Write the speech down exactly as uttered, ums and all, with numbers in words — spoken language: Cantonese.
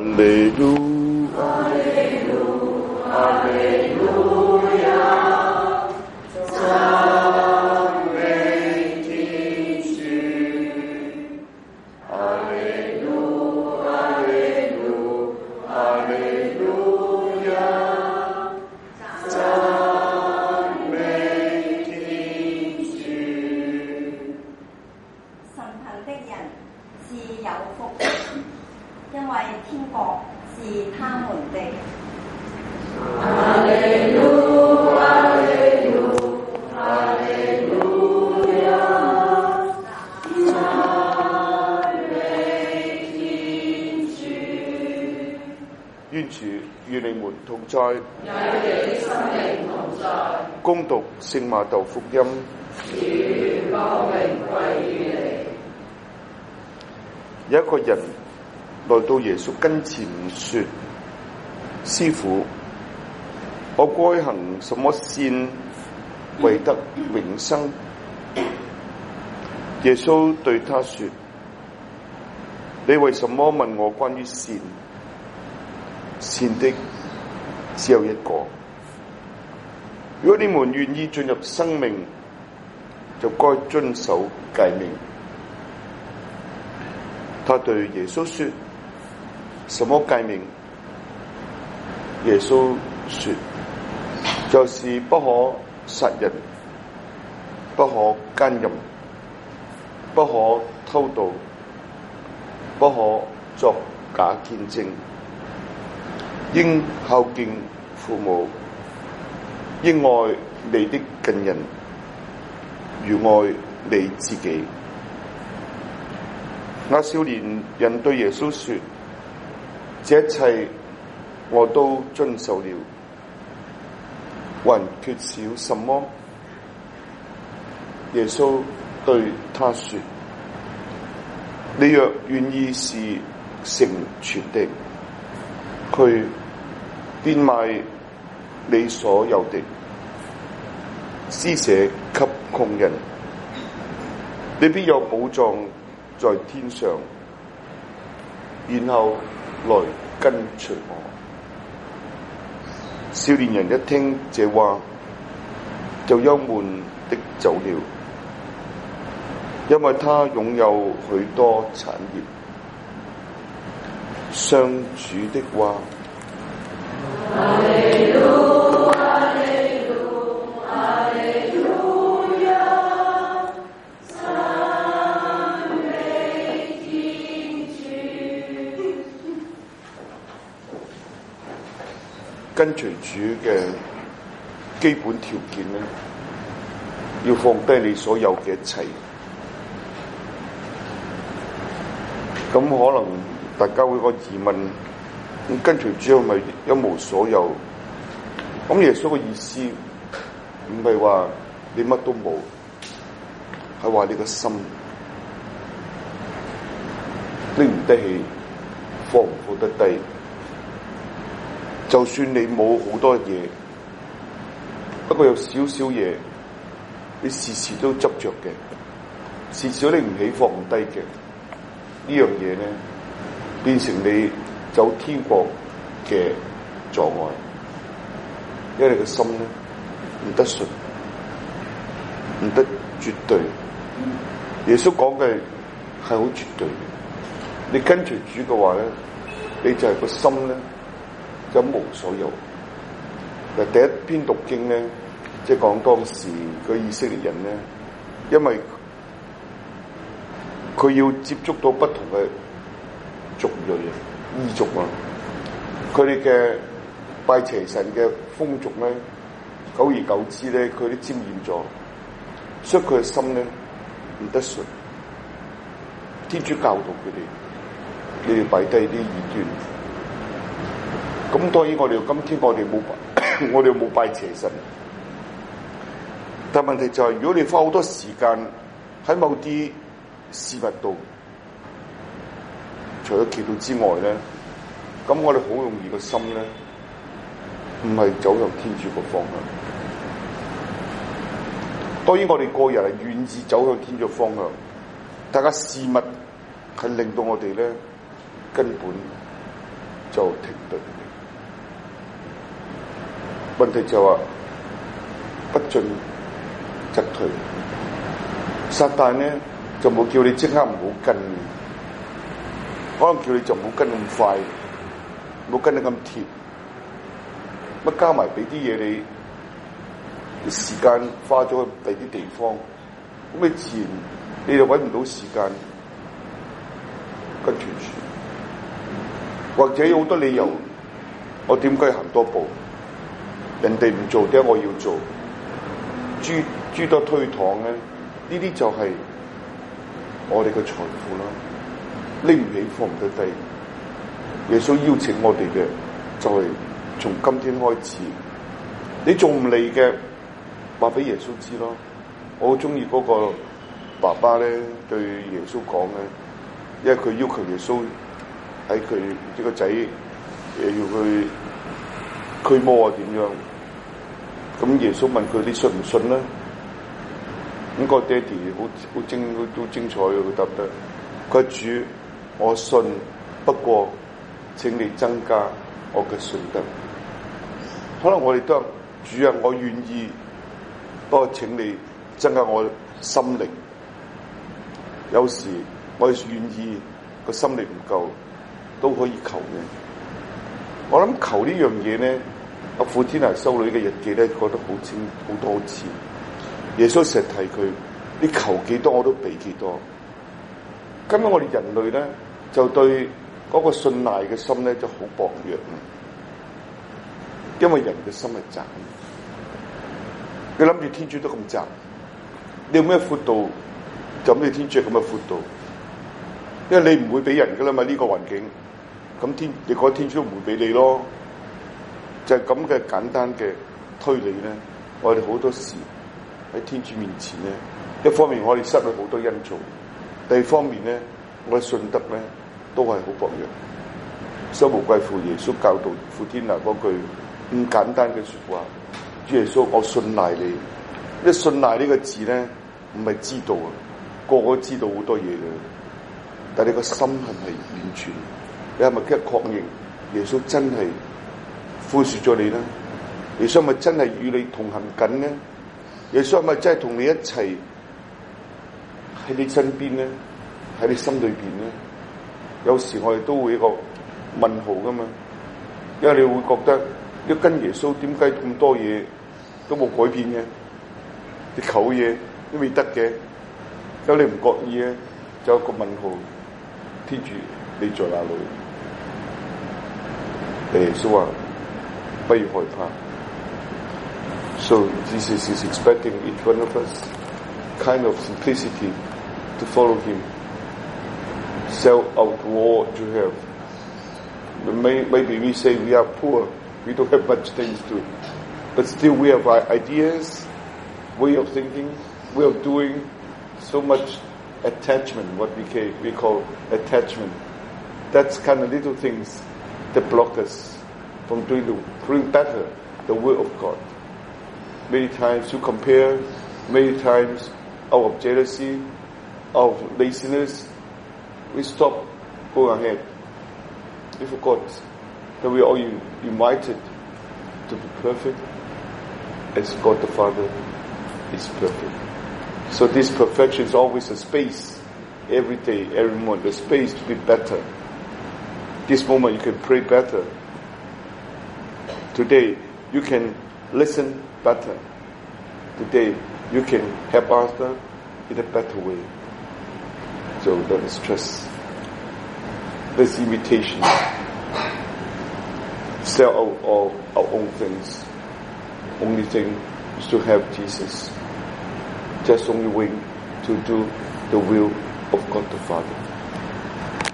利路，哈利路，哈利路亞，讚美天主，哈利路，哈利路，哈利路亞，讚美天主。 神貧的人自有福，因為天國是他們的。 哈利路，哈利路，哈利路亞，讚美天主。願主與你們同在， 也與你心靈同在。 恭讀聖馬竇福音。 願光榮歸於你。 有一個人來到耶穌跟前說：師傅，我該行什麼善為得永生？耶穌對他說：你為什麼問我關於善？善的只有一個。如果你們願意進入生命，就該遵守誡命。他對耶穌說：什麼誡命？耶穌說：就是不可殺人，不可奸淫，不可偷盜，不可作假見證，應孝敬父母，應愛你的近人如愛你自己。那少年人對耶穌說：這一切我都遵守了，還缺少什麼？耶穌對他說：你若願意是成全的，去變賣你所有的，施捨給窮人，你必有寶藏在天上，然後來跟隨我。少年人一聽這話，就憂悶的走了，因為他擁有許多產業。上主的話。 哈利路，哈利路，哈利路亞，讚美天主。 跟隨主嘅基本條件咧，要放低你所有嘅一切。咁可能大家會有個疑問：咁跟隨主係咪一無所有？咁耶穌嘅意思唔係話你乜都冇，係話你個心拎唔得起，放唔放得低。就算你冇好多嘢，不過有少少嘢，你時時都執着嘅，時時都拎唔起放唔低嘅，呢樣嘢咧，變成你走天國嘅阻礙，因為你個心咧唔得順，唔得絕對。耶穌講嘅係好絕對嘅，你跟隨主嘅話咧，你就係個心咧就一無所有。嗱，第一篇讀經咧，即係講當時個以色列人咧，因為佢要接觸到不同嘅族裔、異族啊，佢哋嘅拜邪神嘅風俗咧，久而久之咧，佢都沾染咗，所以佢嘅心咧唔得順。天主教導佢哋，你哋擺低啲異端。咁當然我哋今天我哋冇我哋冇拜邪神，但問題就係、是，如果你花好多時間喺某啲事物度，除咗祈禱之外咧，咁我哋好容易個心咧，唔係走向天主個方向。當然我哋個人係願意走向天主方向，大家事物係令到我哋咧根本就停頓。問題就話不進則退。撒旦呢就冇叫你即刻唔好跟，可能叫你就唔好跟咁快，唔好跟得咁貼。乜加埋俾啲嘢你，啲時間花咗去第啲地方，咁你自然你就揾唔到時間跟住住，或者有好多理由，我點解行多步？人哋唔做，點解我要做？諸諸多推搪咧，呢啲就係我哋嘅財富啦，拎唔起放唔得低。耶穌邀請我哋嘅就係、是、從今天開始，你仲唔嚟嘅，話俾耶穌知咯。我好中意嗰個爸爸咧對耶穌講咧，因為佢要求耶穌喺佢呢個仔誒要去驅魔啊點樣？咁耶穌問佢：你信唔信咧？咁、個爹哋好好精都精彩嘅，佢答得。佢話主，我信，不過請你增加我嘅信德。可能我哋都主啊，我願意，不過請你增加我心靈。有時我願意個心靈唔夠，都可以求嘅。我諗求呢樣嘢咧，阿傅天娜修女嘅日記咧，覺得好清好多次。耶穌成日提佢，你求幾多我都俾幾多。今日我哋人類咧，就對嗰個信賴嘅心咧就好薄弱，因為人嘅心係窄。你諗住天主都咁窄，你有咩闊度？就咁你天主係咁嘅闊度，因為你唔會俾人噶啦嘛呢個環境，咁天你覺得天主都唔會俾你咯。就係咁嘅簡單嘅推理咧，我哋好多時喺天主面前咧，一方面我哋失去好多恩寵，第二方面咧，我哋信德咧都係好薄弱。所以無貴乎耶穌教導傅天娜嗰句咁簡單嘅說話：主耶穌，我信賴你。一信賴呢個字咧，唔係知道啊，個個都知道好多嘢嘅，但係你個心係咪完全？你係咪即係確認耶穌真係寬恕咗你咧？耶穌係咪真係與你同行緊咧？耶穌係咪真係同你一齊喺你身邊咧？喺你心裏邊咧？有時我哋都會一個問號噶嘛，因為你會覺得一跟耶穌點解咁多嘢都冇改變嘅？你求嘢都未得嘅，咁你唔覺意咧，就有一個問號。天主你在哪裏？耶穌話不要害怕。So Jesus is expecting each one of us kind of simplicity to follow him. Sell out all you have. Maybe we say we are poor, we don't have much things to, but still we have ideas, way of thinking, way of doing, so much attachment, what we call, we call attachment. That's kind of little things that block us from doing, the, doing better the will of God. Many times you compare, many times out of jealousy, out of laziness, we stop going ahead. We forgot that we are all invited to be perfect as God the Father is perfect. So this perfection is always a space, every day, every moment, a space to be better. This moment you can pray better. Today you can listen better. Today you can help others in a better way. So let us trust this invitation. Sell out all our own things. Only thing is to have Jesus. Just only way to do the will of God the Father.